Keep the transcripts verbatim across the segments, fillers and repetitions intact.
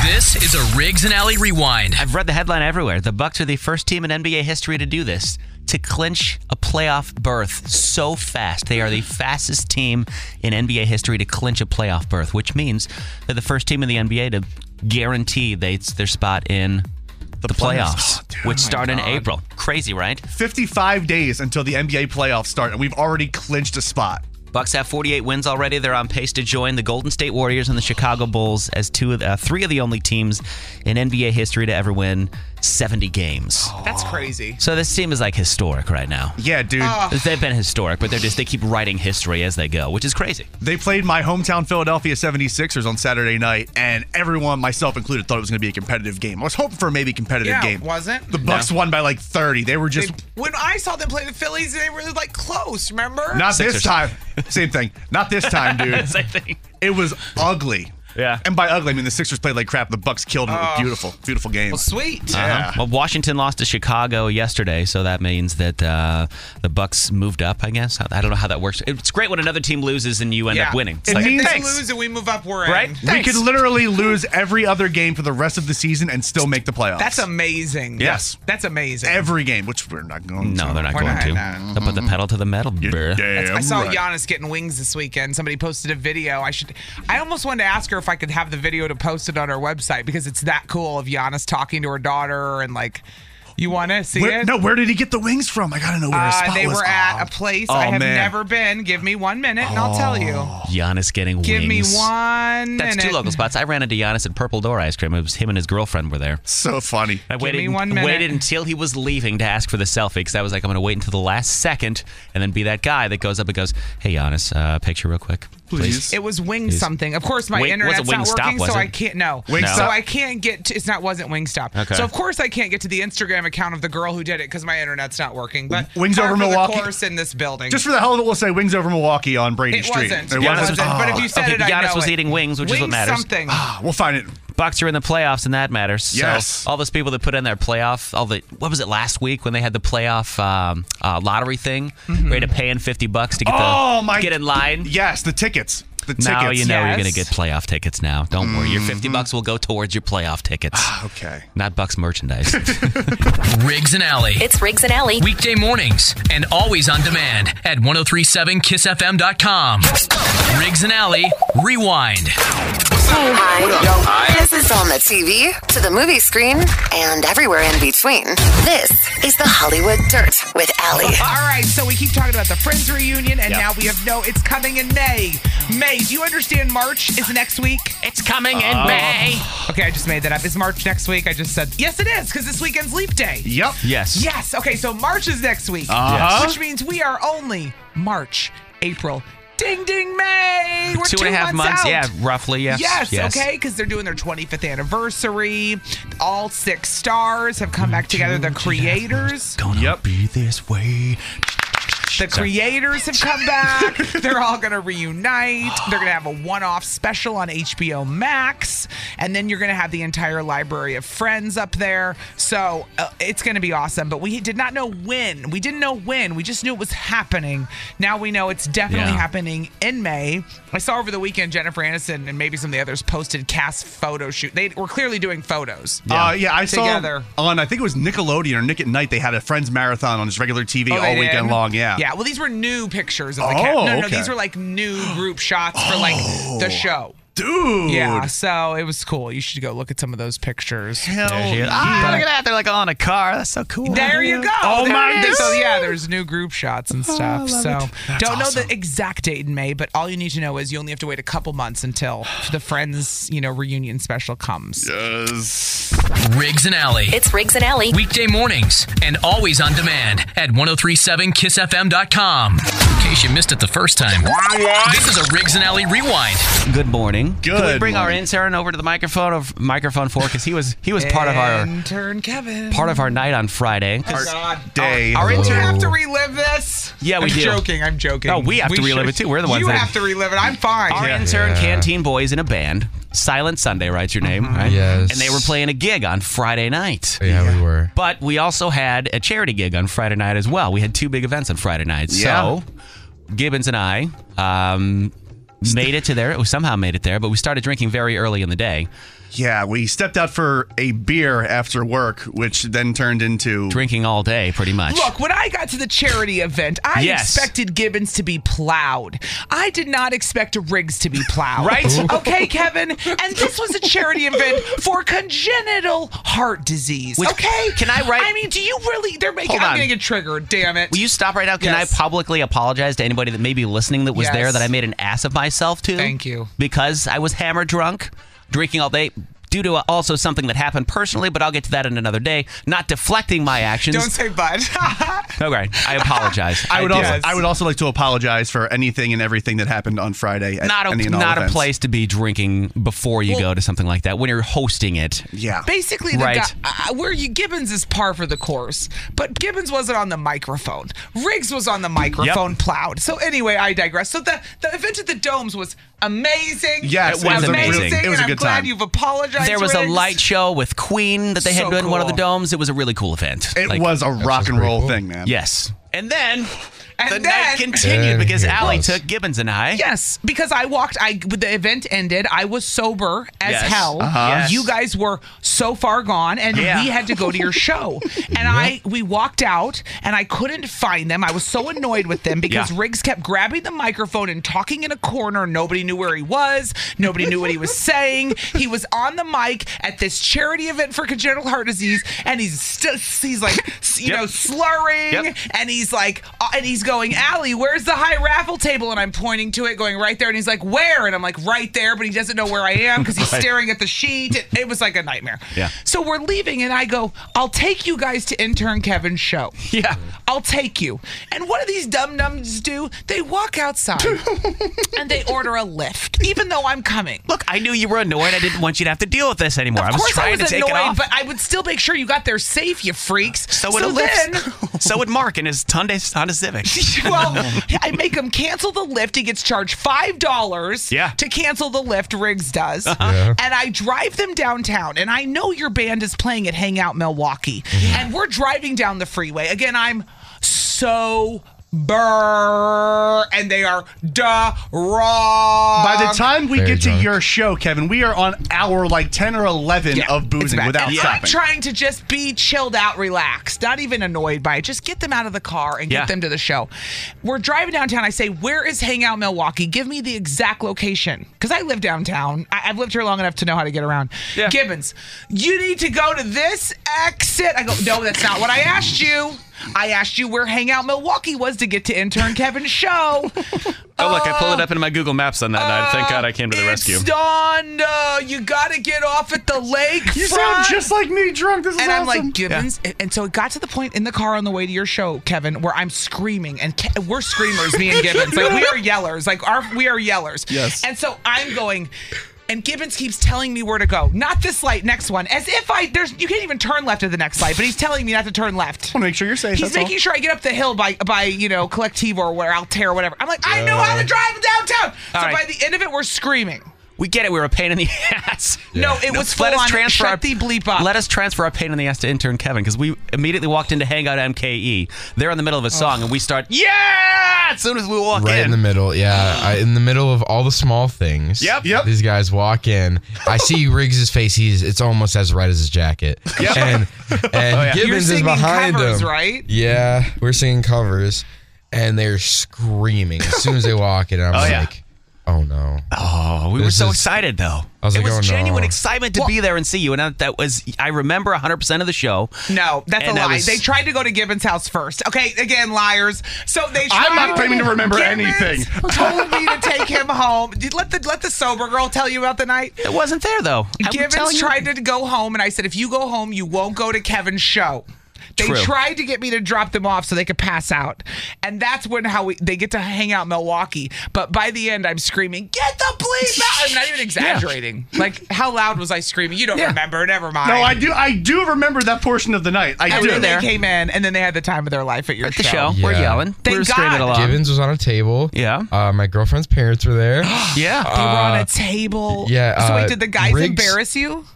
This is a Riggs and Alley Rewind. I've read the headline everywhere. The Bucks are the first team in N B A history to do this, to clinch a playoff berth so fast. They are the fastest team in N B A history to clinch a playoff berth, which means they're the first team in the N B A to guarantee they, their spot in the, the playoffs, oh, dude, which start in April. Crazy, right? fifty-five days until the N B A playoffs start, and we've already clinched a spot. Bucks have forty-eight wins already. They're on pace to join the Golden State Warriors and the Chicago Bulls as two of the, uh, three of the only teams in N B A history to ever win seventy games. That's crazy. So this team is like historic right now. Yeah, dude. Oh. They've been historic, but they're just they keep writing history as they go, which is crazy. They played my hometown Philadelphia seventy-sixers on Saturday night, and everyone, myself included, thought it was going to be a competitive game. I was hoping for a maybe competitive Yeah, game. wasn't? The Bucks No. won by like thirty. They were just... They, when I saw them play the Phillies, they were like close, remember? Not Sixers. this time. Same thing. Not this time, dude. Same thing. It was ugly. Yeah. And by ugly, I mean the Sixers played like crap. The Bucks killed them. It was Oh. beautiful. Beautiful game. Well, sweet. Yeah. Uh-huh. Well, Washington lost to Chicago yesterday, so that means that uh, the Bucks moved up, I guess. I don't know how that works. It's great when another team loses and you end Yeah. up winning. It's It like, means- If they thanks. lose and we move up, we're Right? in. We Thanks. could literally lose every other game for the rest of the season and still make the playoffs. That's amazing. Yes. That's amazing. Every game, which we're not going No, to. they're not We're going not, to. no. They'll put the pedal to the metal, You're bruh. damn I saw right. Giannis getting wings this weekend. Somebody posted a video. I should. I almost wanted to ask her if I could have the video to post it on our website because it's that cool of Giannis talking to her daughter and like. You want to see Where, it? no, where did he get the wings from? I gotta know where his Uh, spot they was. were at Oh. a place Oh, I have man. never been. Give me one minute and I'll tell you. Giannis getting Give me wings. one That's minute. two local spots. I ran into Giannis at Purple Door Ice Cream. It was him and his girlfriend were there. So funny. I waited, me one minute. waited until he was leaving to ask for the selfie because I was like, I'm going to wait until the last second and then be that guy that goes up and goes, hey, Giannis, uh, picture real quick. Please. It was wing Please. something. Of course, my Wing- internet's wasn't not Wingstop, working, was so it? I can't. No, Wingstop? so I can't get. To, it's not wasn't Wingstop. Okay. So of course I can't get to the Instagram account of the girl who did it because my internet's not working. But Wings par over for the Milwaukee? course in this building. Just for the hell of it, we'll say Wings Over Milwaukee on Brady it Street. wasn't. It It Giannis wasn't. was- But if you said Okay, it, I Giannis know was it. eating wings, which is what Wings matters. Something. Ah, we'll find it. Bucks are in the playoffs, and that matters. Yes. So all those people that put in their playoff, all the what was it last week when they had the playoff um, uh, lottery thing, Mm-hmm. ready to pay in fifty bucks to get Oh, the my- get in line. Yes, the tickets. The tickets. Now you know you're Yes. going to get playoff tickets. Now, don't worry. Your fifty bucks will go towards your playoff tickets, Okay. not Bucks merchandise. Riggs and Alley. It's Riggs and Alley. Weekday mornings and always on demand at ten thirty-seven kiss f m dot com. Riggs and Alley Rewind. Hi. This is on the T V, to the movie screen, and everywhere in between. This is the Hollywood Dirt with Alley. All right, so we keep talking about the Friends reunion, and Yep. now we have no. It's coming in May. May. Do you understand? March is next week. It's coming in May. Okay, I just made that up. Is March next week? I just said yes. It is because this weekend's Leap Day. Yep. Yes. Yes. Okay, so March is next week, Uh-huh. which means we are only March, April. Ding, ding, May. We're Two two and a half months. months. out. Yeah, roughly. Yes. Yes, okay, because they're doing their twenty-fifth anniversary. All six stars have come back together. The creators, Gonna Yep. be this way. the creators have come back. They're all going to reunite. They're going to have a one-off special on H B O Max, and then you're going to have the entire library of Friends up there. So uh, it's going to be awesome. But we did not know when. We didn't know when. We just knew it was happening. Now we know it's definitely Yeah. happening in May. I saw over the weekend Jennifer Aniston and maybe some of the others posted cast photo shoot. They were clearly doing photos. Yeah, uh, yeah I Together. saw on, I think it was Nickelodeon or Nick at Night, they had a Friends marathon on just regular T V Oh, all they weekend did? long. Yeah. Yeah, well, these were new pictures of the Oh, cast. No, no, no, okay. these were like new group shots for like the show. Dude. Yeah, so it was cool. You should go look at some of those pictures. Hell There she is. yeah. Ah, look at that. They're like all in a car. That's so cool. There you go. Oh, There my it is. So God. yeah, there's new group shots and stuff. so That's don't know awesome. the exact date in May, but all you need to know is you only have to wait a couple months until the Friends, you know, reunion special comes. Yes. Riggs and Alley. It's Riggs and Alley. Weekday mornings and always on demand at ten thirty-seven kiss f m dot com. In case you missed it the first time, this is a Riggs and Alley Rewind. Good morning. Good Can we bring our morning. intern over to the microphone of microphone four because he was he was part of our Intern Kevin. part of our night on Friday. Oh, God. Day. Our Do intern you have to relive this? Yeah, we I'm do. joking. I'm joking. No, we have to relive it, too. We're the ones You that- have to relive it. I'm fine. Our Yeah. intern, Yeah. Canteen Boys in a band. Silent Sunday, right? Your name, right? Yes. And they were playing a gig on Friday night. Yeah, we were. But we also had a charity gig on Friday night as well. We had two big events on Friday night. Yeah. So Gibbons and I um, made it to there. We somehow made it there, but we started drinking very early in the day. Yeah, we stepped out for a beer after work, which then turned into drinking all day, pretty much. Look, when I got to the charity event, I yes. expected Gibbons to be plowed. I did not expect Riggs to be plowed. Right? Okay, Kevin? And this was a charity event for congenital heart disease. Which, okay? Can I write? I mean, do you really? They're making. Hold I'm on. going to get triggered. Damn it. Will you stop right now? Can Yes. I publicly apologize to anybody that may be listening that was Yes. there that I made an ass of myself to? Thank you. Because I was hammered drunk, drinking all day. Due to also something that happened personally, but I'll get to that in another day. Not deflecting my actions. Don't say but. Okay, I apologize. I would do. also I would also like to apologize for anything and everything that happened on Friday at not a any and all not a events. place to be drinking before you Well- go to something like that when you're hosting it. Yeah. Basically, the Right. guy, uh, where you Gibbons is par for the course, but Gibbons wasn't on the microphone. Riggs was on the microphone, plowed. So anyway, I digress. So the the event at the Domes was amazing. Yes, it was amazing. amazing. It was and a good I'm glad time. you've apologized. There was a Riggs. light show with Queen that they had So done in one of the cool. domes. It was a really cool event. It Like, was a rock and pretty roll cool. thing, man. yes. And then And the then- night continued And because here it Allie was. took Gibbons and I. Yes, because I walked. I when the event ended, I was sober as Yes. hell. Uh-huh. Yes. You guys were so far gone, and Yeah. we had to go to your show. And I we walked out, and I couldn't find them. I was so annoyed with them because Yeah. Riggs kept grabbing the microphone and talking in a corner. Nobody knew where he was. Nobody knew what he was saying. He was on the mic at this charity event for congenital heart disease, and he's still he's like you Yep. know slurring, Yep. and he's like uh, and he's going, Allie, where's the high raffle table? And I'm pointing to it, going right there. And he's like, where? And I'm like, right there. But he doesn't know where I am because he's Right. staring at the sheet. It, it was like a nightmare. Yeah. So we're leaving, and I go, I'll take you guys to intern Kevin's show. Yeah. I'll take you. And what do these dum-dums do? They walk outside and they order a lift, even though I'm coming. Look, I knew you were annoyed. I didn't want you to have to deal with this anymore. Of I was course trying I was to take annoyed, it off. but I would still make sure you got there safe, you freaks. so would so a then, lift. So would Mark in his Hyundai Honda Civic. well, I make him cancel the lift. He gets charged five dollars Yeah. to cancel the lift, Riggs does. Yeah. And I drive them downtown. And I know your band is playing at Hangout Milwaukee. And we're driving down the freeway. Again, I'm so burr. And they are duh wrong. By the time we Very get to drunk. your show, Kevin, we are on hour like ten or eleven Yeah, of it's boozing bad. without and stopping. I'm trying to just be chilled out, relaxed, not even annoyed by it. Just get them out of the car and Yeah. get them to the show. We're driving downtown. I say, where is Hangout Milwaukee? Give me the exact location. Because I live downtown. I- I've lived here long enough to know how to get around. Yeah. Gibbons, you need to go to this exit. I go, no, that's not what I asked you. I asked you where Hangout Milwaukee was to get to intern Kevin's show. Oh, look, I pulled it up in my Google Maps on that night. Thank God I came to the rescue. It's on. Uh, you got to get off at the lake. You sound just like me drunk. This is And I'm awesome. like, Gibbons. And- And so it got to the point in the car on the way to your show, Kevin, where I'm screaming. And Ke- we're screamers, me and Gibbons. Like, we are yellers. Like, our we are yellers. Yes. And so I'm going. And Gibbons keeps telling me where to go. Not this light, next one. As if I, there's, you can't even turn left at the next light, but he's telling me not to turn left. I want to make sure you're safe. He's that's all. making sure I get up the hill by, by you know, Collective or where Altair or whatever. I'm like, I know how to drive downtown. All so right. by the end of it, we're screaming. We get it. We were a pain in the ass. No, it was full let us on. transfer Shut our, the bleep up. Let us transfer our pain in the ass to intern Kevin because we immediately walked into Hangout M K E. They're in the middle of a song and we start, yeah! As soon as we walk Right in. in the middle, yeah. I, in the middle of all the small things. Yep. Yep. These guys walk in. I see Riggs' face. He's it's almost as red as his jacket. Yep. And and yeah. Gibbons You're is singing behind covers, him. right? Yeah, we're singing covers, and they're screaming as soon as they walk in. I'm Oh, like, yeah. oh no. Oh, we were This so is- excited though. I was it like, was oh, no. genuine excitement to Well- be there and see you. And that, that was, I remember one hundred percent of the show. No, that's And a that lie. was- They tried to go to Gibbons' house first. Okay, again, liars. So they tried. I'm not claiming to remember Gibbons anything. told me to take him home. Did- Let the let the sober girl tell you about the night. It wasn't there though. I'm telling Gibbons you. tried to go home, and I said, if you go home, you won't go to Kevin's show. They True. tried to get me to drop them off so they could pass out, and that's when how we they get to hang out in Milwaukee. But by the end, I'm screaming, "Get the bleep out!" I'm not even exaggerating. Like, how loud was I screaming? You don't Yeah. remember? Never mind. No, I do. I do remember that portion of the night. I And do. then they there. came in, and then they had the time of their life at your At the show. We're Yeah. yelling. Thank we were screaming God. along. Gibbons was on a table. Yeah. Uh, my girlfriend's parents were there. Yeah. They were on Uh, a table. yeah, So wait, uh, did the guys Riggs- embarrass you?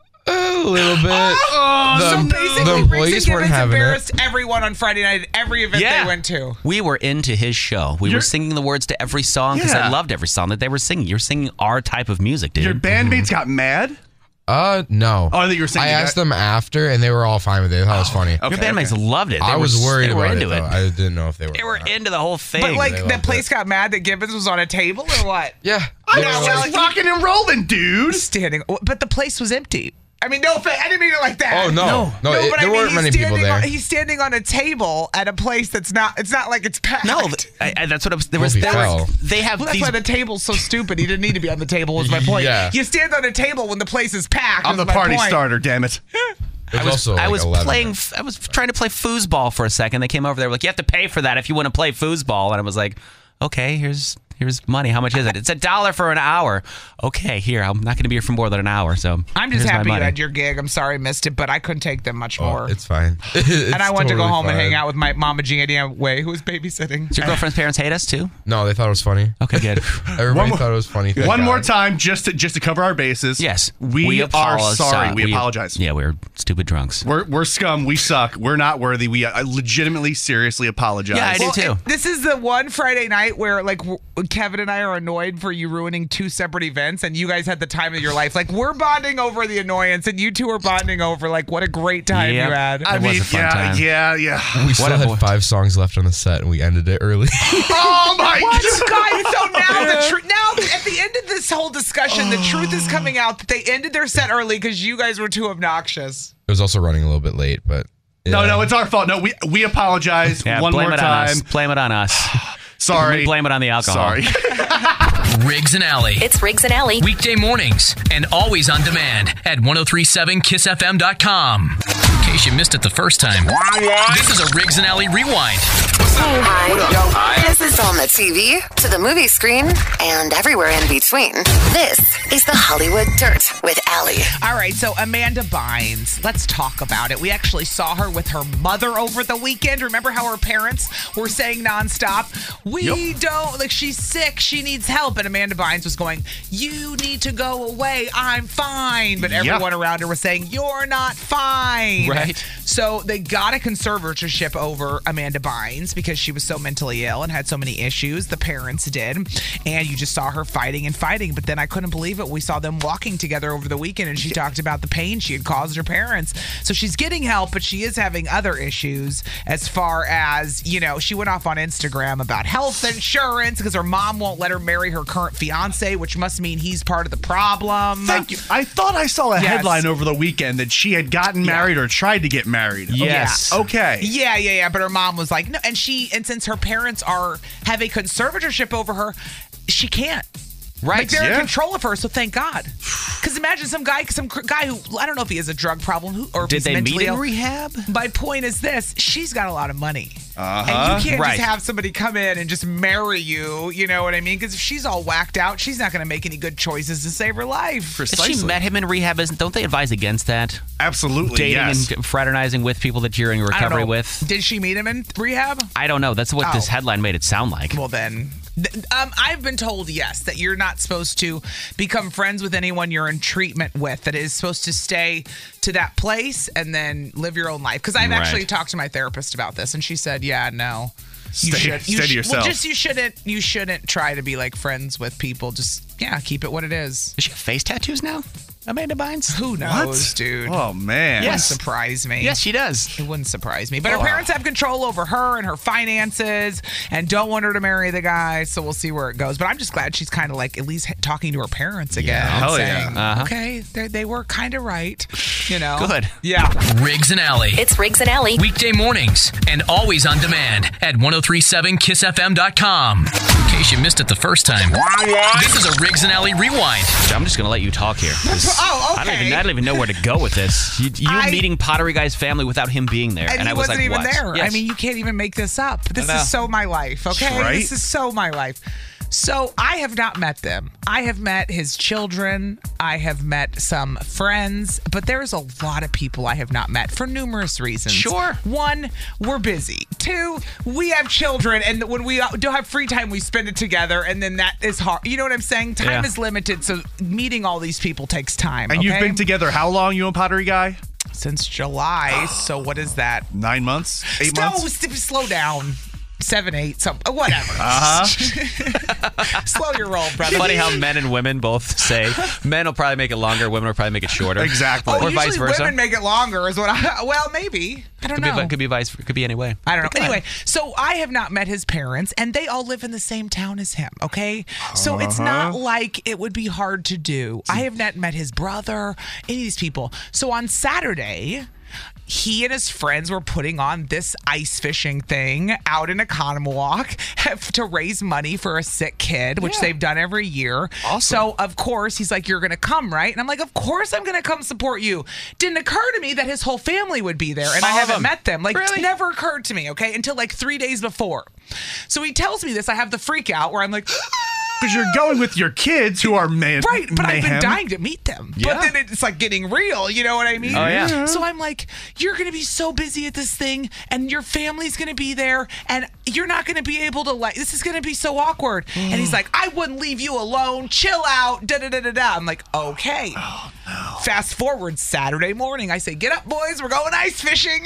A little bit. Oh, the, so the basically, Riggs employees and weren't Gibbons having it. embarrassed everyone on Friday night at every event Yeah. they went to. We were into his show. We were You're- singing the words to every song because I Yeah. loved every song that they were singing. You're singing our type of music, dude. Your bandmates got mad. Uh, no. Oh, I think you were saying I you asked got- them after, and they were all fine with it. They thought it was funny. Okay, Your bandmates okay. loved it. They I were, was worried they were about into it, it. though. I didn't know if they were. They were or not. into the whole thing. But like they the loved place it. got mad that Gibbons was on a table or what? Yeah. I They were was like- just rocking and rolling, dude. Standing, but the place was empty. I mean, no offense. I didn't mean it like that. Oh, no. No, it- but there I mean, weren't he's many people standing there. On, he's standing on a table at a place that's not. It's not like it's packed. No, th- I, I, that's what I was. There was. Hope he There fell. was they have Well, that's these. why the table's so stupid. He didn't need to be on the table. Was my point. Yeah. You stand on a table when the place is packed. I'm is the my party point. starter, damn it. It was, I was, also I like was eleven playing. minutes. I was trying to play foosball for a second. They came over. They were like, "You have to pay for that if you want to play foosball." And I was like, "Okay, here's here's money. How much is it?" It's a dollar for an hour. Okay, here. I'm not going to be here for more than an hour. So I'm just here's my happy you money. had your gig. I'm sorry I missed it, but I couldn't take them much Oh, more. it's fine. and I wanted to go home and hang out with my mama Jeannie Way, who was babysitting. Does your girlfriend's parents hate us too? No, they thought it was funny. Okay, good. Everybody more- thought it was funny. Thank One God. more time, just to just to cover our bases. Yes, we, are apologize. sorry. We, apologize. Yeah, we're stupid drunks. We're we're scum. We suck. We're not worthy. We uh, legitimately, seriously apologize. Yeah, I do Well, too. it- this is the one Friday night where like w- Kevin and I are annoyed for you ruining two separate events, and you guys had the time of your life. Like we're bonding over the annoyance, and you two are bonding over like what a great time Yep. you had. I It was mean, a fun yeah, time. yeah, yeah. We still What a had boy. five songs left on the set, and we ended it early. Oh my What, god. guys? So now the truth. Now at the end of this whole discussion, the truth is coming out that they ended their set early because you guys were too obnoxious. It was also running a little bit late, but No, yeah. no, it's our fault. No, we we apologize Yeah, one blame more it time. on us. Blame it on us. Sorry. We blame it on the alcohol. Sorry. Riggs and Alley. It's Riggs and Alley. Weekday mornings and always on demand at ten thirty-seven kiss f m dot com. In case you missed it the first time, this is a Riggs and Alley rewind. Hi. This is on the T V, to the movie screen, and everywhere in between. This is the Hollywood Dirt with Allie. All right, so Amanda Bynes, let's talk about it. We actually saw her with her mother over the weekend. Remember how her parents were saying nonstop, we don't, like, she's sick, she needs help. And Amanda Bynes was going, you need to go away, I'm fine. But everyone around her was saying, you're not fine. Right. So they got a conservatorship over Amanda Bynes because she was so mentally ill and had so many issues. The parents did. And you just saw her fighting and fighting. But then I couldn't believe it. We saw them walking together over the weekend and she talked about the pain she had caused her parents. So she's getting help, but she is having other issues as far as, you know, she went off on Instagram about health insurance because her mom won't let her marry her current fiance, which must mean he's part of the problem. Thank you. I thought I saw a Yes. headline over the weekend that she had gotten married or tried to get married. Yes. Okay. Yeah, yeah, yeah. But her mom was like, no. And she, and since her parents are have a conservatorship over her, she can't. Right. Like they're yeah. in control of her, so thank God. Because imagine some guy, some cr- guy who I don't know if he has a drug problem who, or if Did he's they mentally meet in ill. rehab? My point is this: she's got a lot of money, Uh-huh. and you can't Right. just have somebody come in and just marry you. You know what I mean? Because if she's all whacked out, she's not going to make any good choices to save her life. If Precisely. she met him in rehab, isn't, don't they advise against that? Absolutely. Dating yes. and fraternizing with people that you're in I don't recovery know. with? Did she meet him in rehab? I don't know. That's what Oh. this headline made it sound like. Well, then, th- um, I've been told, yes, that you're not supposed to become friends with anyone you're in treatment with. That it is supposed to stay to that place and then live your own life. Because I've Right. actually talked to my therapist about this, and she said, yeah, no. You Stay- should. You stay to should- yourself. Well, just you shouldn't. You shouldn't try to be like friends with people. Just yeah, keep it what it is. Does she have face tattoos now? Amanda Bynes? Who knows, dude? Oh man. It Yes. wouldn't surprise me. Yes, she does. It wouldn't surprise me. But her parents have control over her and her finances and don't want her to marry the guy. So we'll see where it goes. But I'm just glad she's kind of like at least talking to her parents again. and hell yeah. saying, Uh-huh. okay, they, they were kind of right. You know? Good. Yeah. Riggs and Alley. It's Riggs and Alley. Weekday mornings and always on demand at ten thirty-seven kiss f m dot com. In case you missed it the first time, this is a Riggs and Alley rewind. I'm just going to let you talk here. 'cause Oh, I don't, okay. even, I don't even know where to go with this. You, you I- meeting Pottery Guy's family without him being there. And, And, he I was wasn't like, even what? there. Yes. I mean, you can't even make this up. This I know. is so my life, okay? Right? This is so my life. So I have not met them. I have met his children. I have met some friends, but there's a lot of people I have not met for numerous reasons. Sure. One, we're busy. Two, we have children, and when we don't have free time, we spend it together, and then that is hard. You know what I'm saying? Time Yeah. is limited, so meeting all these people takes time. And you've okay? been together how long, you and Pottery Guy? since July. So what is that? Nine months? Eight No, months? st- slow down. seven, eight, so whatever. Uh-huh. Slow your roll, brother. Funny how men and women both say men will probably make it longer, women will probably make it shorter. Exactly. Oh, or usually vice versa. women make it longer is what I, well, maybe. I don't Could know. be, could be vice. Could be any way. I don't know. Go ahead. Anyway, so I have not met his parents, and they all live in the same town as him, okay? So it's not like it would be hard to do. I have not met his brother, any of these people. So on Saturday, he and his friends were putting on this ice fishing thing out in Economowalk to raise money for a sick kid, which Yeah. they've done every year. Awesome. So, of course, he's like, you're going to come, right? And I'm like, of course I'm going to come support you. Didn't occur to me that his whole family would be there, and I All of haven't them. met them. Like, Really? it never occurred to me, okay, until like three days before. So he tells me this. I have the freak out where I'm like, Because you're going with your kids who are man- right, but I've mayhem. been dying to meet them. Yeah. But then it's like getting real, you know what I mean? Oh, yeah. So I'm like, you're going to be so busy at this thing, and your family's going to be there, and you're not going to be able to, like, this is going to be so awkward. And he's like, I wouldn't leave you alone. Chill out. Da da da da da. I'm like, okay. Oh, no. Fast forward Saturday morning. I say, get up, boys. We're going ice fishing.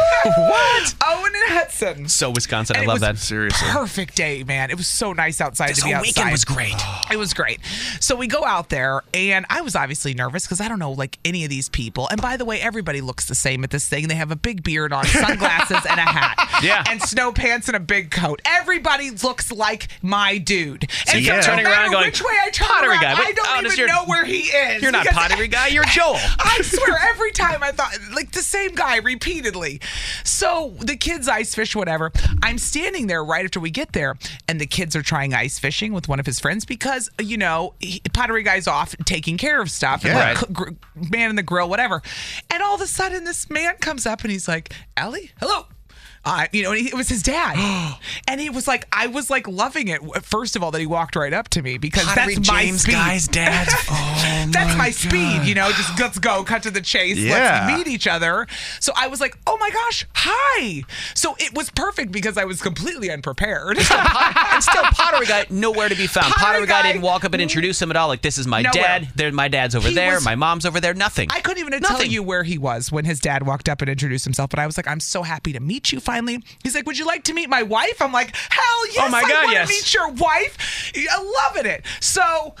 What? Owen and Hudson. So Wisconsin, And I it love was that. Seriously. Perfect day, man. It was so nice outside This to be whole outside. weekend was great. It was great. So we go out there, and I was obviously nervous because I don't know like any of these people. And by the way, everybody looks the same at this thing. They have a big beard on, sunglasses, and a hat. Yeah. And snow pants and a big coat. Everybody looks like my dude. So and you kept so turning no matter around going, which way I turn "Pottery around, guy," but I don't how does even your- know where he is. You're not because- pottery guy. You're Joel. I swear, every time I thought, like, the same guy repeatedly. So the kids ice fish, whatever. I'm standing there right after we get there, and the kids are trying ice fishing with one of his friends because, you know, he, pottery guy's off taking care of stuff, and Yeah. like, cook- gr- man in the grill, whatever. And all of a sudden, this man comes up and he's like, Ellie, hello. Uh, you know, and he, it was his dad. And he was like, I was like loving it. First of all, that he walked right up to me because Pottery that's my James speed. guy's dad. Oh, That's my my speed, you know, just let's go, cut to the chase, Yeah. let's meet each other. So I was like, oh my gosh, hi. So it was perfect because I was completely unprepared. And still, pottery guy nowhere to be found. Pottery Pottery guy guy- didn't walk up and introduce him at all. Like, this is my Nowhere. dad. There, my dad's over He there. was- My mom's over there. Nothing. I couldn't even tell Nothing. you where he was when his dad walked up and introduced himself, but I was like, I'm so happy to meet you finally. He's like, would you like to meet my wife? I'm like, hell yes, Oh my I God, want yes. to meet your wife. I'm loving it. So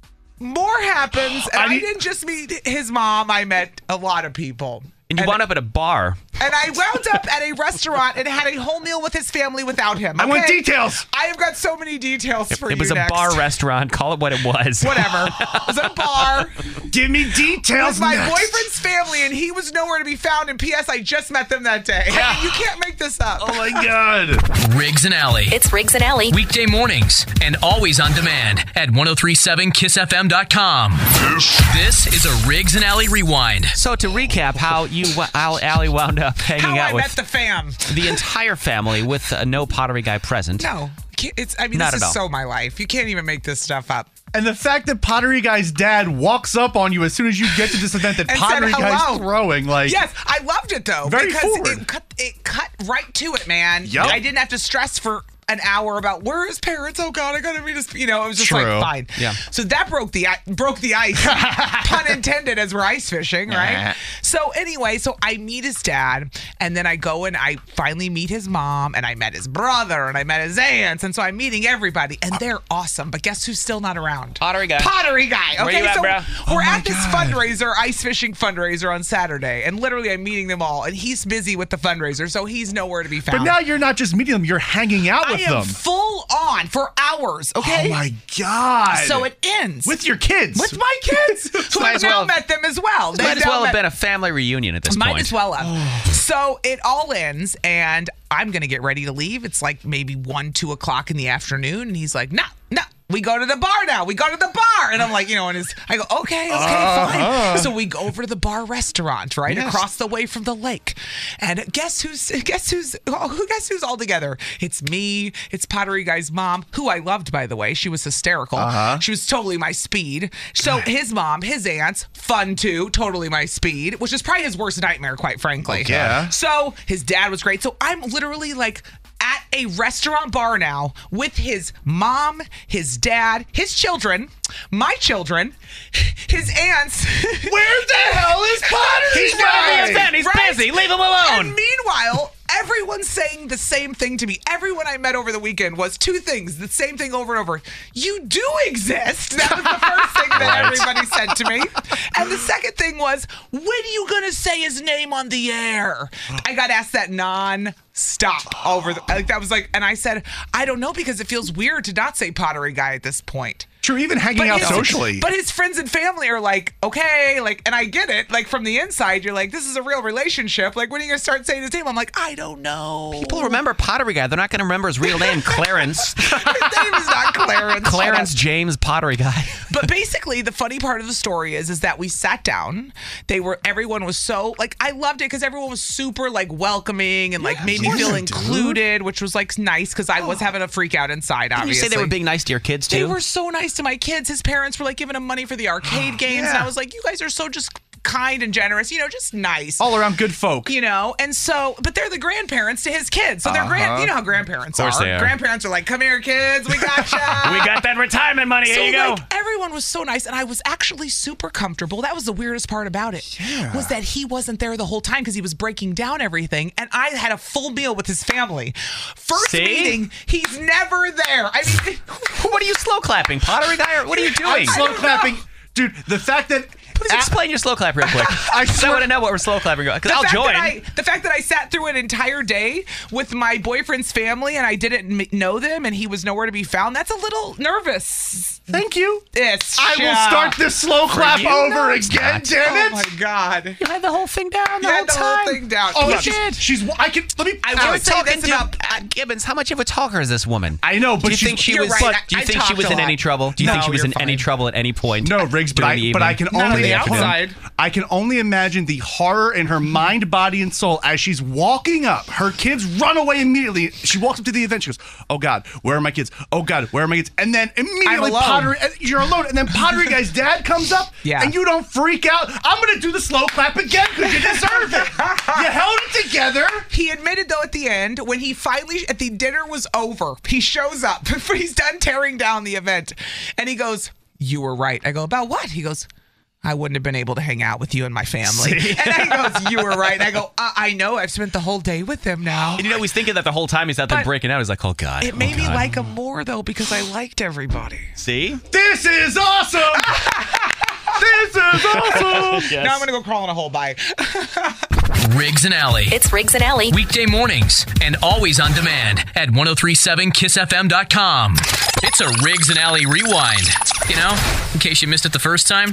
more happens, and I I, need- didn't just meet his mom, I met a lot of people. And you wound up at a bar. And I wound up at a restaurant and had a whole meal with his family without him. I want okay? details. I have got so many details for It you was a next. bar restaurant. Call it what it was. Whatever. It was a bar Give me details. with my next. boyfriend's family, and he was nowhere to be found. And P S I just met them that day. I mean, you can't make this up. Oh my God. Riggs and Alley. It's Riggs and Alley. Weekday mornings and always on demand at ten thirty-seven kiss f m dot com. This is a Riggs and Alley rewind. So to recap, how you, how Allie wound up hanging How out I with met the fam. the entire family with uh, no pottery guy present. No, can't- it's. I mean, Not this at is all. so my life. You can't even make this stuff up. And the fact that Pottery Guy's dad walks up on you as soon as you get to this event that And said Pottery Guy's hello. throwing, like, Yes, I loved it though Very because forward. it cut it cut right to it, man. Yup. I didn't have to stress for an hour about where are his parents. Oh God, I gotta meet his. You know, it was just True. like fine. Yeah. So that broke the i- broke the ice, pun intended, as we're ice fishing, right? So anyway, so I meet his dad, and then I go and I finally meet his mom, and I met his brother, and I met his aunts, and so I'm meeting everybody, and they're awesome. But guess who's still not around? Pottery guy. Pottery guy. Okay, Where you at, so bro? we're Oh my at this God. fundraiser, ice fishing fundraiser on Saturday, and literally I'm meeting them all, and he's busy with the fundraiser, so he's nowhere to be found. but now you're not just meeting them, you're hanging out I with am them. full on for hours. Okay. Oh my God. So it ends with your kids. with my kids, who Might have as now well- met them as well. They've Might as now well have met- been a family reunion at this Might point. as well have. So it all ends, and I'm gonna get ready to leave. It's like maybe one, two o'clock in the afternoon, and he's like, "No, no, we go to the bar now. We go to the bar." And I'm like, you know, and his, I go, "Okay, okay, fine." So we go over to the bar restaurant right Yes. across the way from the lake, and guess who's guess who's oh, who guess who's all together? It's me. It's Pottery Guy's mom, who I loved, by the way. She was hysterical. Uh-huh. She was totally my speed. So his mom, his aunts, fun too, totally my speed, which is probably his worst nightmare, quite frankly. Yeah. So his dad was great. So I'm literally like at a restaurant bar now with his mom, his dad, his children, my children, his aunts. Where the hell is Pottery He's Guy? not He's Right? busy. Leave him alone. And meanwhile, everyone everyone's saying the same thing to me. Everyone I met over the weekend was two things, the same thing over and over. You do exist. That was the first thing that Right. everybody said to me. And the second thing was, when are you going to say his name on the air? I got asked that non-stop over the, like that was like, and I said, I don't know, because it feels weird to not say Pottery Guy at this point. True, even hanging out his, socially. But his friends and family are like, okay, like, and I get it. Like, from the inside, you're like, this is a real relationship. Like, when are you going to start saying his name? I'm like, I don't know. People remember Pottery Guy. They're not going to remember his real name, Clarence. His name is not Clarence. Clarence James Pottery Guy. But basically, the funny part of the story is, is that we sat down. They were, everyone was so, like, I loved it because everyone was super, like, welcoming and, like, made me feel yeah, included, which was, like, nice because I was having a freak out inside, Did you obviously. say they were being nice to your kids, too? They were so nice to my kids. His parents were, like, giving him money for the arcade games. And I was like, you guys are so just kind and generous, you know, just nice. All around good folk. You know, and so, but they're the grandparents to his kids. So they're grand, you know how grandparents course are. they are. Grandparents are like, come here, kids, we gotcha. We got that retirement money. So, Here you go. like, everyone was so nice, and I was actually super comfortable. That was the weirdest part about it, was that he wasn't there the whole time because he was breaking down everything, and I had a full meal with his family. First See? meeting, he's never there. I mean, What are you slow clapping, Pottery Guy? Or what are you doing? I'm slow clapping. Dude, the fact that Please explain your slow clap real quick. I I swear- want to know what we're slow clapping about. Because The I'll fact join. that I, the fact that I sat through an entire day with my boyfriend's family and I didn't m- know them and he was nowhere to be found, that's a little nervous. Thank you. It's I will start this slow clap you? over No, it's again, not. damn Oh it. my God. You had the whole thing down the You whole had the time. whole thing down. Oh, Look, she's, she's, I can, let me, I I will was say talking this to about- uh, Gibbons. How much of a talker is this woman? I know, but do you she's- think she You're was? right. Do you I- think I she was talked in a any lot. trouble? Do you think No, she was you're in any fine. trouble at any point? No, Riggs, but during the I, but I evening? can Not on only the imagine, outside. I can only imagine the horror in her mind, body, and soul as she's walking up. Her kids run away immediately. She walks up to the event. She goes, "Oh God, where are my kids? Oh God, where are my kids?" And then immediately, alone. Pottery, you're alone. And then Pottery Guy's dad comes up, Yeah. and you don't freak out. I'm gonna do the slow clap again because you deserve it. You held it together. He admitted, though, at the end, when he finally, at the dinner was over, he shows up. He's done tearing down the event. And he goes, you were right. I go, about what? He goes, I wouldn't have been able to hang out with you and my family. See? And he goes, you were right. And I go, I, I know. I've spent the whole day with them now. And you know, he's thinking that the whole time he's out there But breaking out. He's like, oh God. It oh, made me God. like him more, though, because I liked everybody. See? This is awesome. This is awesome. Yes. Now I'm going to go crawl in a hole. Bye. Riggs and Alley. It's Riggs and Alley. Weekday mornings and always on demand at ten thirty-seven kiss f m dot com. It's a Riggs and Alley rewind. You know, in case you missed it the first time.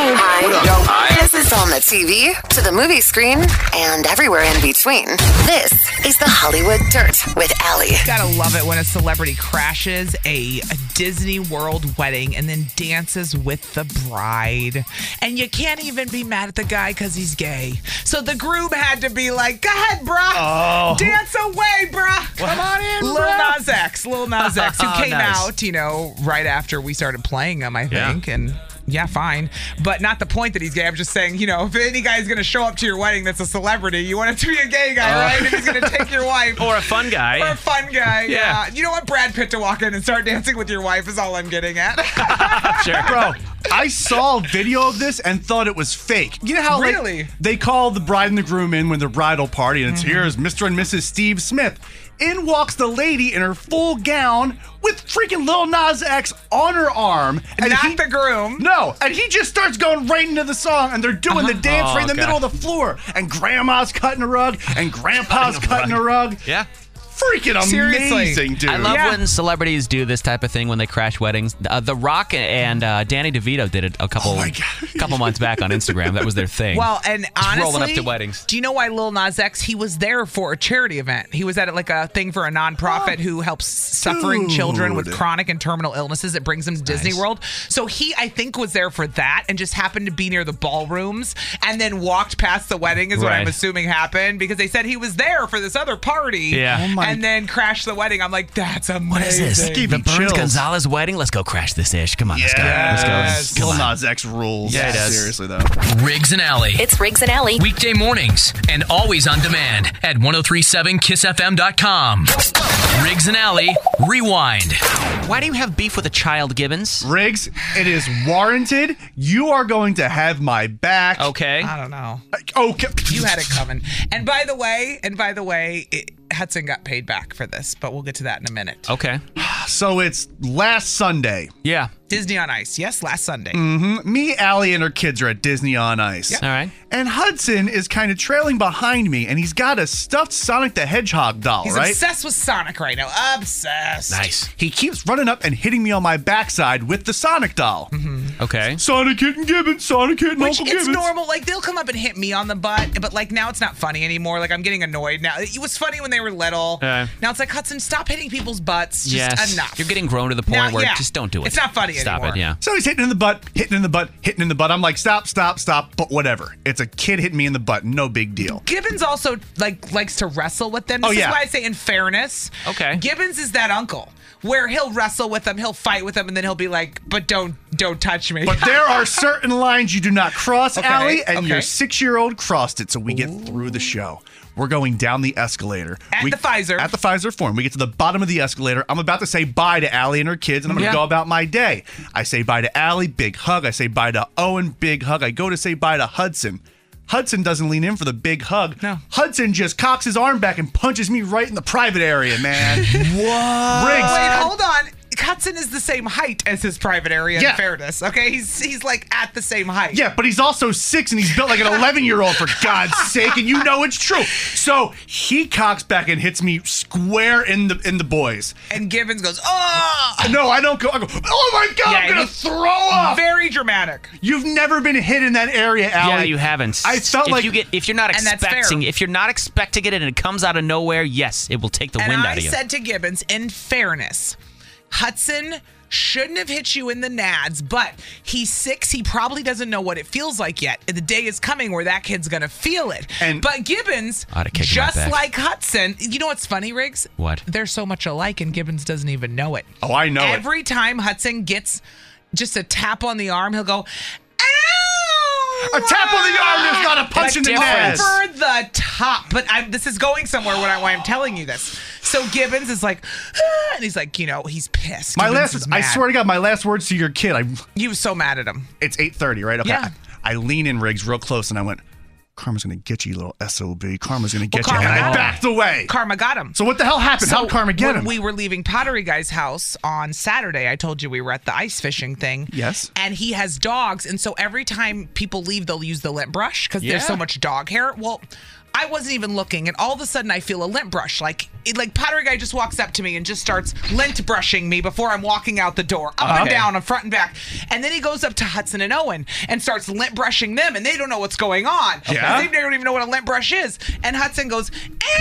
Hi. This is on the T V, to the movie screen, and everywhere in between. This is the Hollywood Dirt with Alley. Gotta love it when a celebrity crashes a, a Disney World wedding and then dances with the bride. And you can't even be mad at the guy because he's gay. So the groom had to be like, go ahead, bruh. Oh. Dance away, bruh. Come on in, Lil bruh. Nas X. Lil Nas X, who Oh, came nice. out, you know, right after we started playing him, I Yeah. think. And yeah, fine. But not the point that he's gay. I'm just saying, you know, if any guy's going to show up to your wedding that's a celebrity, you want it to be a gay guy, Uh. right? And he's going to take your wife. Or a fun guy. Or a fun guy, yeah. Yeah. You don't want Brad Pitt to walk in and start dancing with your wife is all I'm getting at. Sure. Bro, I saw a video of this and thought it was fake. You know how like, Really? they call the bride and the groom in when their bridal party, and it's Mm-hmm. here's Mister and Missus Steve Smith. In walks the lady in her full gown with freaking Lil Nas X on her arm. And Not he, the groom. No, and he just starts going right into the song, and they're doing the dance Oh, right in the God. middle of the floor. And Grandma's cutting a rug, and Grandpa's cutting a rug. Yeah. Freaking Seriously. amazing, dude. I love Yeah. when celebrities do this type of thing when they crash weddings. Uh, the Rock and uh, Danny DeVito did it a couple Oh my God. couple months back on Instagram. That was their thing. Well, and honestly, rolling up to weddings. Do you know why Lil Nas X? He was there for a charity event. He was at like a thing for a nonprofit who helps suffering dude. children with chronic and terminal illnesses. It brings them to Disney Nice. World. So he, I think, was there for that and just happened to be near the ballrooms and then walked past the wedding. Is what I'm Right. assuming happened because they said he was there for this other party. Yeah. Oh my- and then crashed the wedding. I'm like, that's amazing. what is this? Gave The me Burns chills. Gonzalez wedding? Let's go crash this ish. Come on, let's go. Let's go. Yes. Come Lil on. Nas X rules. Yeah, it does. Seriously, though. Riggs and Alley. It's Riggs and Alley. Weekday mornings and always on demand at ten thirty-seven kiss f m dot com. Riggs and Alley rewind. Why do you have beef with a child, Gibbons? Riggs, it is warranted. You are going to have my back. Okay. I don't know. Okay. You had it coming. And by the way, and by the way, it, Hudson got paid back for this, but we'll get to that in a minute. Okay. So it's last Sunday. Yeah. Disney on Ice. Yes, last Sunday. Mm-hmm. Me, Allie, and her kids are at Disney on Ice. Yep. All right. And Hudson is kind of trailing behind me, and he's got a stuffed Sonic the Hedgehog doll, He's right? obsessed with Sonic right now. Obsessed. Nice. He keeps running up and hitting me on my backside with the Sonic doll. Mm-hmm. Okay. Sonic hitting Gibbons, Sonic hitting Which Uncle it's Gibbons. normal. Like, they'll come up and hit me on the butt, but like now it's not funny anymore. Like, I'm getting annoyed now. It was funny when they were little. Uh, now it's like, Hudson, stop hitting people's butts. Just yes. enough. You're getting grown to the point Now, where yeah. just don't do it. It's not funny Stop anymore. it, yeah. So he's hitting in the butt, hitting in the butt, hitting in the butt. I'm like, stop, stop, stop, but whatever. It's a kid hitting me in the butt. No big deal. Gibbons also like likes to wrestle with them. This Oh, yeah. is why I say in fairness. Okay. Gibbons is that uncle where he'll wrestle with them, he'll fight with them, and then he'll be like, but don't don't touch me. But there are certain lines you do not cross, Okay, Allie, and okay. your six-year-old crossed it, so we get through the show. We're going down the escalator. At we, the Pfizer. At the Pfizer Forum. We get to the bottom of the escalator. I'm about to say bye to Allie and her kids, and I'm going to Yeah. go about my day. I say bye to Allie, big hug. I say bye to Owen, big hug. I go to say bye to Hudson. Hudson doesn't lean in for the big hug. No. Hudson just cocks his arm back and punches me right in the private area, man. What? Riggs. Wait, hold on. Hudson is the same height as his private area Yeah. in fairness. Okay, he's he's like at the same height. Yeah, but he's also six and he's built like an eleven-year-old, for God's sake, and you know it's true. So he cocks back and hits me square in the in the boys. And Gibbons goes, oh! No, I don't go. I go. Oh my God! Yeah, I'm gonna he- throw up. Very dramatic. You've never been hit in that area, Allie. Yeah, you haven't. I felt if like you get if you're not And that's fair. expecting if you're not expecting it and it comes out of nowhere, yes, it will take the And wind I out of you. said to Gibbons, in fairness, Hudson shouldn't have hit you in the nads, but he's six. He probably doesn't know what it feels like yet. And the day is coming where that kid's going to feel it. And- but Gibbons, Ought to kick him just right back. like Hudson, you know what's funny, Riggs? What? They're so much alike, and Gibbons doesn't even know it. Oh, I know it. Every time Hudson gets just a tap on the arm, he'll go, ow! A tap on the arm is not a punch in the difference. nads. Over the top. But I'm, this is going somewhere when, I, when I'm telling you this. So Gibbons is like, ah, and he's like, you know, he's pissed. My Gibbons last, is I mad. swear to God, my last words to your kid. I, He was so mad at him. it's eight thirty, right? Okay. Yeah. I lean in, Riggs, real close, and I went, "Karma's gonna get you, you little S O B. Karma's gonna get Well, you." Karma And I got him. backed away. Karma got him. So what the hell happened? How did Karma get when him? we were leaving Pottery Guy's house on Saturday, I told you we were at the ice fishing thing. Yes. And he has dogs, and so every time people leave, they'll use the lint brush because Yeah. there's so much dog hair. Well, I wasn't even looking, and all of a sudden I feel a lint brush. Like, it, like Pottery Guy just walks up to me and just starts lint brushing me before I'm walking out the door, up and Okay. down, and front and back. And then he goes up to Hudson and Owen and starts lint brushing them, and they don't know what's going on. Yeah? They don't even know what a lint brush is. And Hudson goes,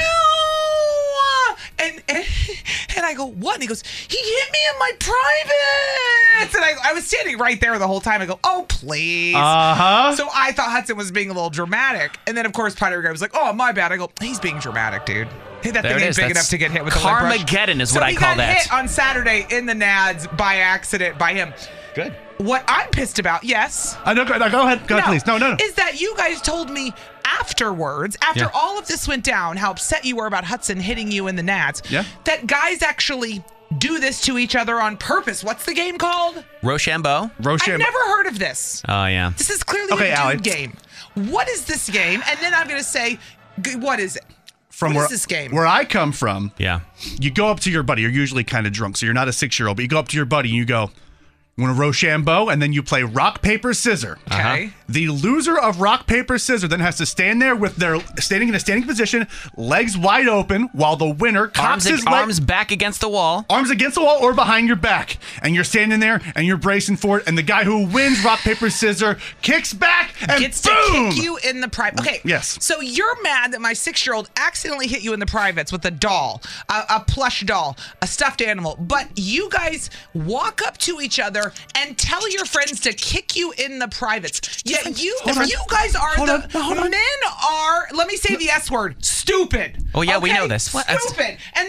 "Ew!" And, and and I go, "What?" And he goes, "He hit me in my privates." And I, I was standing right there the whole time. I go, "Oh, please." Uh-huh. So I thought Hudson was being a little dramatic. And then, of course, Pottery Guy was like, "Oh, my bad." I go, "He's being dramatic, dude. Hey, that There thing it ain't is. big That's enough to get hit with a lint brush." Carmageddon is So what I he call got that. hit on Saturday in the nads by accident by him. Good. What I'm pissed about, yes. I know. Go, no, go ahead. Go ahead, please. No, no, no. Is that you guys told me afterwards, after Yeah. all of this went down, how upset you were about Hudson hitting you in the nads, Yeah. that guys actually do this to each other on purpose. What's the game called? Rochambeau? Rochambeau. I've never heard of this. Oh yeah. This is clearly Okay, a dude Allie. game. What is this game? And then I'm going to say, g- what is it? From What where, is this game? Where I come from, Yeah. you go up to your buddy. You're usually kind of drunk, so you're not a six-year-old, but you go up to your buddy and you go, "You want to Rochambeau?" And then you play rock, paper, scissor. Okay. The loser of rock, paper, scissors then has to stand there with their standing in a standing position, legs wide open, while the winner cocks Arms, his ag- leg- arms back against the wall. arms against the wall or behind your back. And you're standing there and you're bracing for it. And the guy who wins rock, paper, scissors kicks back and Gets boom! to kick you in the private. Okay. Yes. So you're mad that my six-year-old accidentally hit you in the privates with a doll, a, a plush doll, a stuffed animal. But you guys walk up to each other and tell your friends to kick you in the privates. Yet you, Hold on. you guys are Hold the on. No, hold on. men are. Let me say the S word. Stupid. Oh, yeah, we Okay? know this. What? Stupid. And then you want to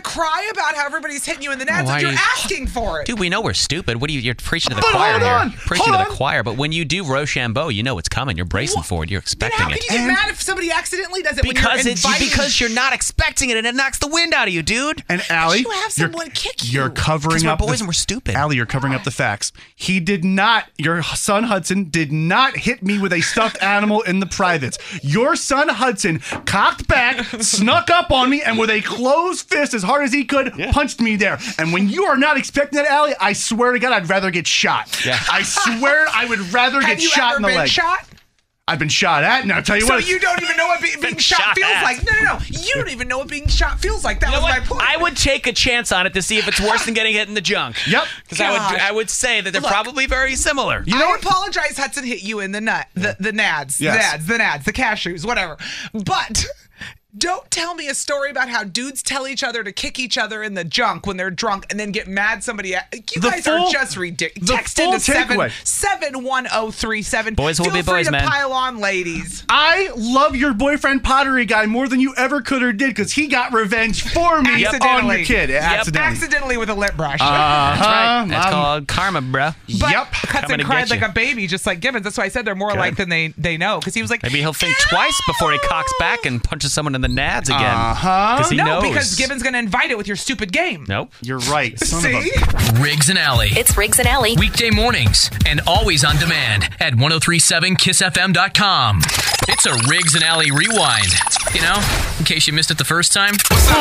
cry about how everybody's hitting you in the nads why if you're are you- asking for it. Dude, we know we're stupid. What are you? You're preaching to the But choir hold here. on, Preaching hold to the on. choir. But when you do Rochambeau, you know it's coming. You're bracing for it. You're Then expecting how can it. you get mad if somebody accidentally does it Because when you're it's inviting? because you're not expecting it and it knocks the wind out of you, dude. And Allie, you have you're- someone kick you? You're covering 'Cause we're up. boys the, and we're stupid. Allie, you're covering up the facts. He did not. Your son Hudson did not hit me with a stuffed animal in the privates. Your son Hudson cocked back, snuck up on me, and with a closed fist, as hard as he could, punched me there. And when you are not expecting that, Allie, I swear to God, I'd rather get shot. Yeah. I swear, I would rather Have get you shot ever in the been leg. shot? I've been shot at, and I'll tell you So what. you don't even know what be- being shot, shot feels at. like. No, no, no. You don't even know what being shot feels like. That You know was my what? point. I would take a chance on it to see if it's worse than getting hit in the junk. Yep. Because I would, Gosh. I would say that they're Look. probably very similar. You know I what? apologize, Hudson hit you in the nut, the, the nads, Yes. the nads, the nads, the cashews, whatever. But don't tell me a story about how dudes tell each other to kick each other in the junk when they're drunk and then get mad somebody. At, you The guys full- are just ridiculous. the Text full into seven takeaway. seven one zero three seven. Boys will Feel be free boys, to man. pile on, ladies. I love your boyfriend pottery guy more than you ever could or did because he got revenge for me on Accidentally. your kid. Accidentally. Accidentally with a lip brush. Uh-huh. That's I'm- called karma, bro. But Yep. Hudson Coming to cried get like you. a baby, just like Gibbons. That's why I said they're more alike than they they know. Because he was like, Maybe he'll think twice before he cocks back and punches someone in the nads again. Uh-huh. Because he no, knows. because Gibbons going to invite it with your stupid game. Nope. You're right. Son of a- See? Riggs and Alley. It's Riggs and Alley. Weekday mornings and always on demand at ten thirty-seven kiss f m dot com. It's a Riggs and Alley rewind. You know, in case you missed it the first time.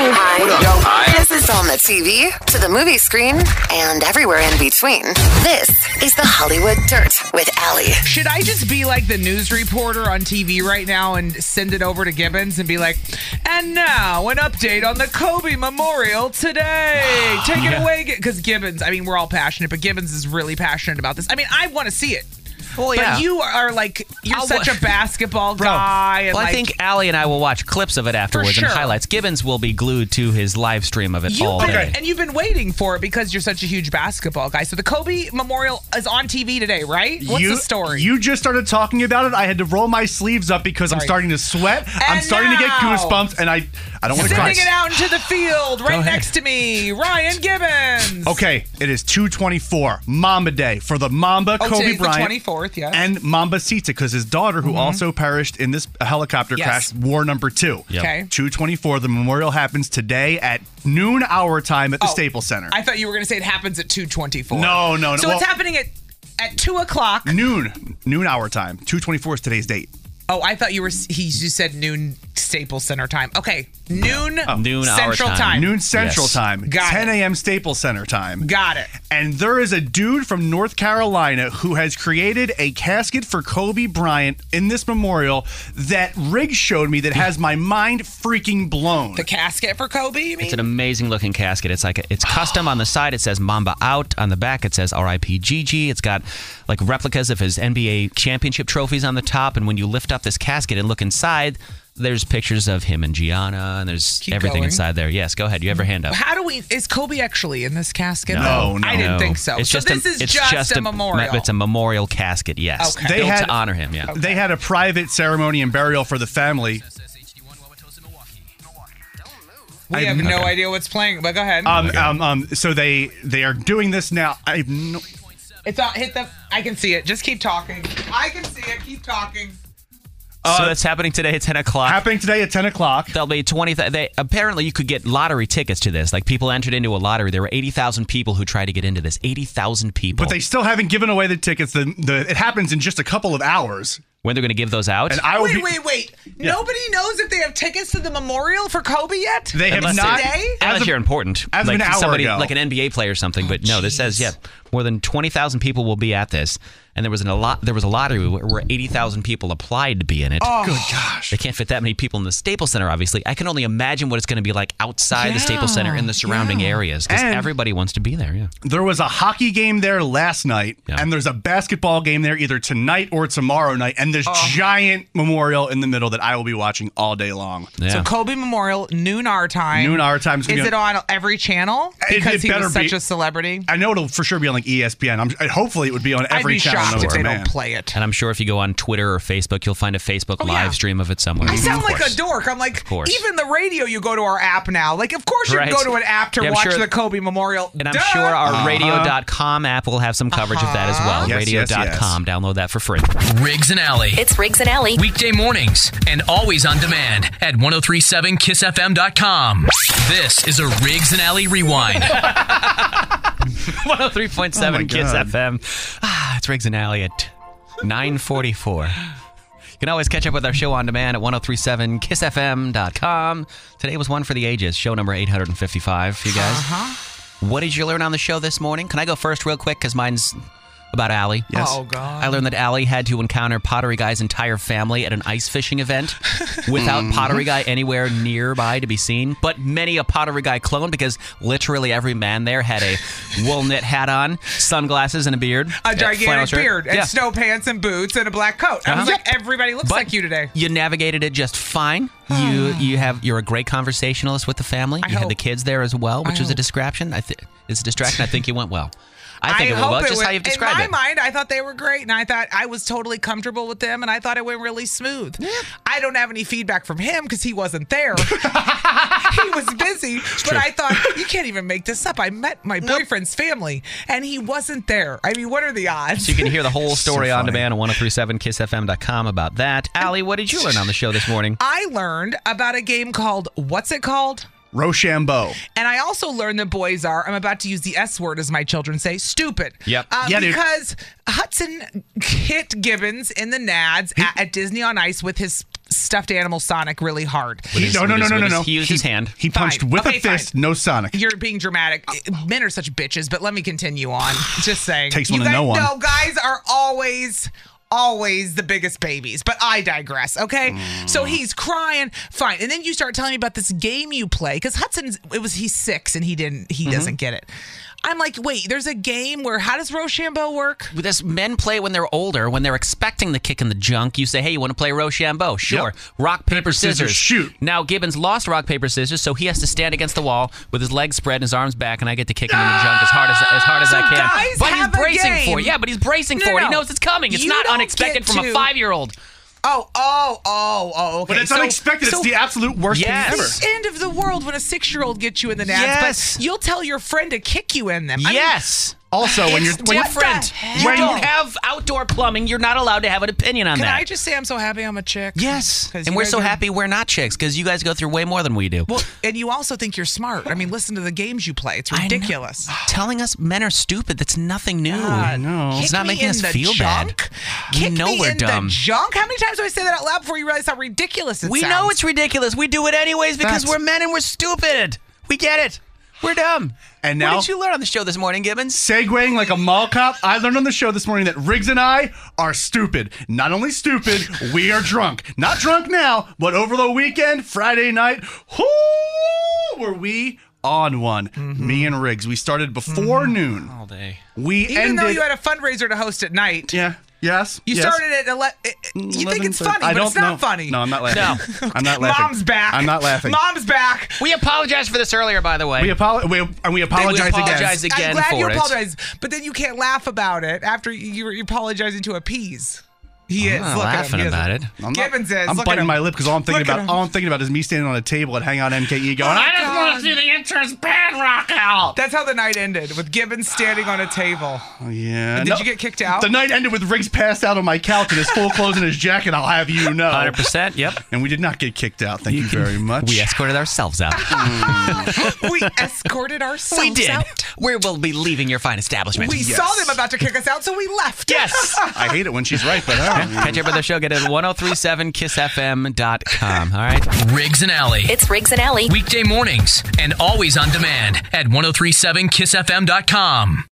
Hi. This is on the T V, to the movie screen, and everywhere in between. This is the Hollywood Dirt with Allie. Should I just be like the news reporter on T V right now and send it over to Gibbons and be like, and now an update on the Kobe Memorial today. Take it away. Because Gibbons, I mean, we're all passionate, but Gibbons is really passionate about this. I mean, I want to see it. Well, But yeah. you are like, you're I'll such wa- a basketball guy. And Well, I like, think Allie and I will watch clips of it afterwards sure. and highlights. Gibbons will be glued to his live stream of it You've all been, day. and you've been waiting for it because you're such a huge basketball guy. So the Kobe Memorial is on T V today, right? What's you, the story? You just started talking about it. I had to roll my sleeves up because I'm Sorry. starting to sweat. I'm And starting to get now- goosebumps, and I, I don't want to cry. Sending it out into the field right ahead. next to me, Ryan Gibbons. Okay, it is two twenty-four, Mamba Day, for the Mamba Oh, Kobe today's the Bryant. twenty-fourth, yes. And Mamba Sita, because his daughter, who also perished in this helicopter Yes. crash, war number two. Yep. Okay. two twenty-four, the memorial happens today at noon our time at the Oh, Staples Center. I thought you were going to say it happens at two twenty-four. No, no, no. So Well- it's happening at at two o'clock. noon, noon our time. two twenty-four is today's date. Oh, I thought you were. He you said noon Staples Center time. Okay, noon Noon our Central time. time. Noon Central Yes. time, Got ten it. a.m. Staples Center time. Got it. And there is a dude from North Carolina who has created a casket for Kobe Bryant in this memorial that Riggs showed me that has my mind freaking blown. The casket for Kobe. You mean? It's an amazing looking casket. It's like a, it's custom on the side. It says Mamba out. On the back, it says R I P Gigi. It's got like replicas of his N B A championship trophies on the top. And when you lift up this casket and look inside, there's pictures of him and Gianna, and there's Keep everything going. inside there. Yes, go ahead. You have your hand up. How do we? Is Kobe actually in this casket? No, no. I didn't No. think so. It's so just this a, is it's just, a, memorial. It's a memorial casket. Yes, Okay. They built had- to honor him. Yeah. They had a private ceremony and burial for the family. we I- have no okay. idea what's playing, but go ahead. Um, um, um, so they they are doing this now. I have no, it's on. Hit the. I can see it. Just keep talking. I can see it. Keep talking. so that's happening today at ten o'clock. happening today at ten o'clock. There'll be twenty. Th- they apparently you could get lottery tickets to this. Like people entered into a lottery. There were eighty thousand people who tried to get into this. Eighty thousand people. But they still haven't given away the tickets. The, the it happens in just a couple of hours. when they're going to give those out? And I will Wait, be, wait, wait. Nobody knows if they have tickets to the memorial for Kobe yet? They have Unless not. Today? as Unless of- you're important, as of like an hour somebody, ago. like an N B A player or something. But no, this says yeah, more than twenty thousand people will be at this, and there was an, a lot. There was a lottery where, where eighty thousand people applied to be in it. Oh, Good gosh. They can't fit that many people in the Staples Center, obviously. I can only imagine what it's going to be like outside the Staples Center in the surrounding yeah. areas because And- everybody wants to be there. Yeah. There was a hockey game there last night, Yeah. and there's a basketball game there either tonight or tomorrow night, and there's giant memorial in the middle that I will be watching all day long. Yeah. So Kobe Memorial, noon our time. Noon our time. It's gonna Is be it on every channel? It- Because it he better was such be. a celebrity. I know it'll for sure be on like like E S P N. I'm, hopefully, it would be on every I'd be channel. shocked known if to they man. don't play it. And I'm sure if you go on Twitter or Facebook, you'll find a Facebook Oh, live yeah. stream of it somewhere. I sound Of like course. a dork. I'm like, course. even the radio, you go to our app now. Like, of course you Right. can go to an app to Yeah, I'm watch sure- the Kobe Memorial. And I'm Duh. sure our Uh-huh. radio dot com app will have some coverage of that as well. Yes, radio dot com. yes, yes. Download that for free. Riggs and Alley. It's Riggs and Alley. Weekday mornings and always on demand at ten thirty-seven kiss f m dot com. This is a Riggs and Alley Rewind. one oh three point seven Oh my Kiss God. F M. Ah, it's Riggs and Alley at nine forty-four. You can always catch up with our show on demand at ten thirty-seven kiss f m dot com. Today was one for the ages, show number eight hundred fifty-five, you guys. Uh-huh. What did you learn on the show this morning? Can I go first real quick because mine's about Allie? Yes. Oh, God. I learned that Allie had to encounter Pottery Guy's entire family at an ice fishing event without Pottery Guy anywhere nearby to be seen. But many a Pottery Guy clone because literally every man there had a wool knit hat on, sunglasses, and a beard. A flannel gigantic shirt. beard and Yeah. snow pants and boots and a black coat. I was Uh-huh. like, everybody looks But like you today. You navigated it just fine. You you have you're a great conversationalist with the family. I you had hope. the kids there as well, which I was a hope. distraction. I think it's a distraction. I think you went well. I think it went hope well. it Just went- how you've described in my it. mind, I thought they were great, and I thought I was totally comfortable with them, and I thought it went really smooth. I don't have any feedback from him because he wasn't there. He was busy, but I thought, you can't even make this up. I met my boyfriend's family, and he wasn't there. I mean, what are the odds? So you can hear the whole story on funny. demand at ten thirty-seven kiss f m dot com about that. Allie, what did you learn on the show this morning? I learned about a game called, what's it called? Rochambeau. And I also learned that boys are, I'm about to use the S word as my children say, stupid. Yep. Uh, Yeah, dude. because Hudson hit Gibbons in the nads at, at Disney on Ice with his stuffed animal Sonic really hard. He, his- no, no, with no, his- no, no, with his- no. he used his hand. He punched Fine. with Okay, a fist, fine. no Sonic. You're being dramatic. Men are such bitches, but let me continue on. Just saying. Takes you one to guys know one. know guys are always always the biggest babies, but I digress, okay? Mm. So he's crying, fine. And then you start telling me about this game you play, because Hudson's, it was, he's six and he didn't, he Mm-hmm. doesn't get it. I'm like, wait, there's a game where, how does Rochambeau work? This men play when they're older, when they're expecting the kick in the junk. You say, hey, you want to play Rochambeau? Sure. Yep. Rock, paper, scissors, scissors. shoot. Now, Gibbons lost rock, paper, scissors, so he has to stand against the wall with his legs spread and his arms back, and I get to kick him in the junk as hard as as hard as So I can. guys but have he's a bracing game. for it. Yeah, but he's bracing No, for it. no. He knows it's coming. It's You not don't unexpected get from a to- five-year-old. Oh, oh, oh, oh, okay. But it's So- unexpected. so it's the absolute worst Yes. thing ever. It's the end of the world when a six-year-old gets you in the nads, Yes. but you'll tell your friend to kick you in them. I mean, Yes. Also, when you're It's when, Different. heck? You When- don't have outdoor plumbing. You're not allowed to have an opinion on Can that. I just say I'm so happy I'm a chick? Yes. 'Cause And you we're guys so are- happy we're not chicks because you guys go through way more than we do. Well, and you also think you're smart. I mean, listen to the games you play. It's I know. ridiculous. Telling us men are stupid, that's nothing new. God. know. It's Kick not me making in us the feel junk? bad. Kick We know me we're in dumb. the junk? How many times do I say that out loud before you realize how ridiculous it We sounds? know it's ridiculous. We do it anyways because Facts. we're men and we're stupid. We get it. We're dumb. And what now- did you learn on the show this morning, Gibbons? segueing like a mall cop, I learned on the show this morning that Riggs and I are stupid. Not only stupid, we are drunk. Not drunk now, but over the weekend, Friday night, whoo, were we on one. Mm-hmm. Me and Riggs. We started before noon. All day. We Even ended. though you had a fundraiser to host at night, yeah. Yes. you yes. started at ele- You think eleven it's thirty. funny, I but don't it's not know. funny. No, I'm not laughing. No. I'm not laughing. Mom's back. I'm not laughing. Mom's back. We apologized for this earlier, by the way. We apologize. We, and we apologize, apologize again. again. I'm glad for you it. apologize, but then you can't laugh about it after you- you're apologizing to appease. He is. not Look at him. laughing He is. about it. I'm not- Gibbons is. I'm Look at biting him. my lip because all I'm thinking Look at about him. all I'm thinking about is me standing on a table at Hangout M K E going, I just want to see the entrance band rock out. That's how the night ended, with Gibbons standing on a table. Oh, yeah. Did you get kicked out? The night ended with Riggs passed out on my couch in his full clothes and his jacket, I'll have you know. one hundred percent, yep. And we did not get kicked out. Thank you, very much. We escorted ourselves out. We escorted ourselves we did. out. We will be leaving your fine establishment. We Yes. saw them about to kick us out, so we left. Yes. I hate it when she's right, but all right. Catch up with the show. Get it at ten thirty-seven kiss f m dot com. All right. Riggs and Alley. It's Riggs and Alley. Weekday mornings and always on demand at ten thirty-seven kiss f m dot com.